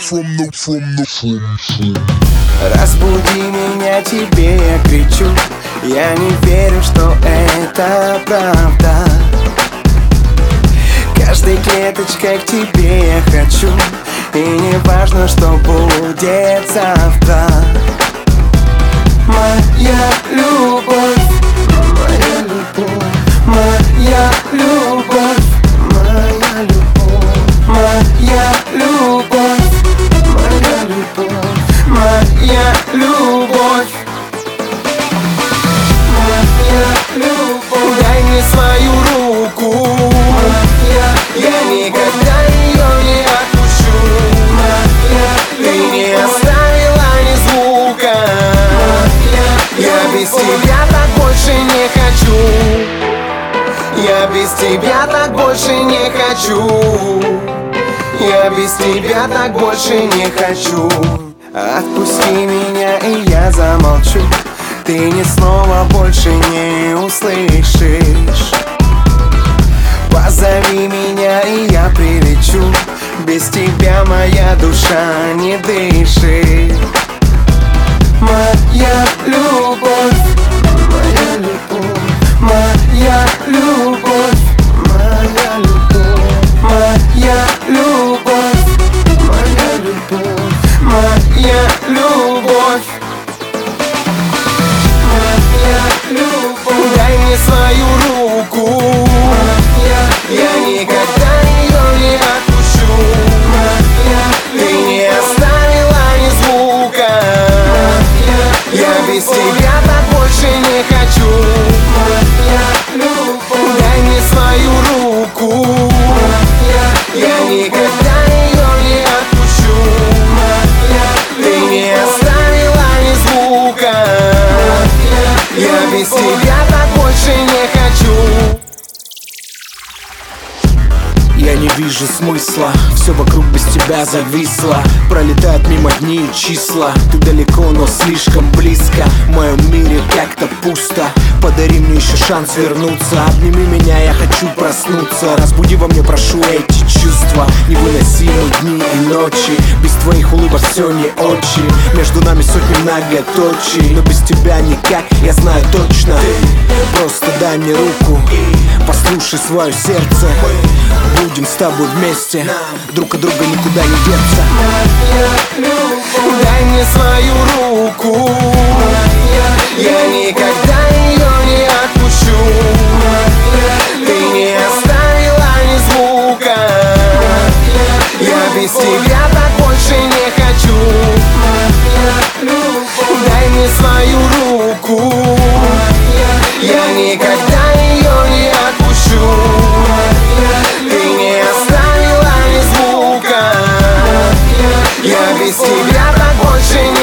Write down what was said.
Разбуди меня, тебе я кричу. Я не верю, что это правда. Каждой клеточкой к тебе я хочу. И не важно, что будет завтра. Моя любовь, моя любовь, моя любовь, моя любовь, моя любовь, моя любовь, моя любовь, моя любовь. Дай мне свою руку, я никогда ее не отпущу. Ты не оставила ни звука. Я без тебя так больше не хочу. Я без тебя так больше не хочу. Я без тебя так больше не хочу. Отпусти меня, и я замолчу. Ты ни слова больше не услышишь. Позови меня, и я прилечу. Без тебя моя душа не дышит. Моя любовь, моя любовь, моя любовь, моя любовь, моя любовь, моя любовь, моя любовь, моя любовь. Дай мне свою руку. Я никогда ее не отпущу. Ты не оставила ни звука. Я без тебя так больше не хочу. Дай мне свою руку. Я никогда ее не отпущу. Ты не оставила ни звука. Я без тебя так больше не хочу. Я не вижу смысла, все вокруг без тебя зависло. Пролетают мимо дни и числа. Ты далеко, но слишком близко. В моем мире как-то пусто. Подари мне еще шанс вернуться. Обними меня, я хочу проснуться. Разбуди во мне, прошу, эти чувства. Невыносимые дни и ночи. Без твоих улыбок все не очень. Между нами сотни многоточий. Но без тебя никак, я знаю точно. Просто дай мне руку, послушай свое сердце. Будем с тобой вместе, друг от друга никуда не деться. Дай мне свою руку. Я никогда ее не отпущу. Ты не оставила ни звука. Я без тебя так больше не хочу. Дай мне свою руку. Я никогда ее не отпущу. Ты не оставила ни звука. Я без тебя так больше не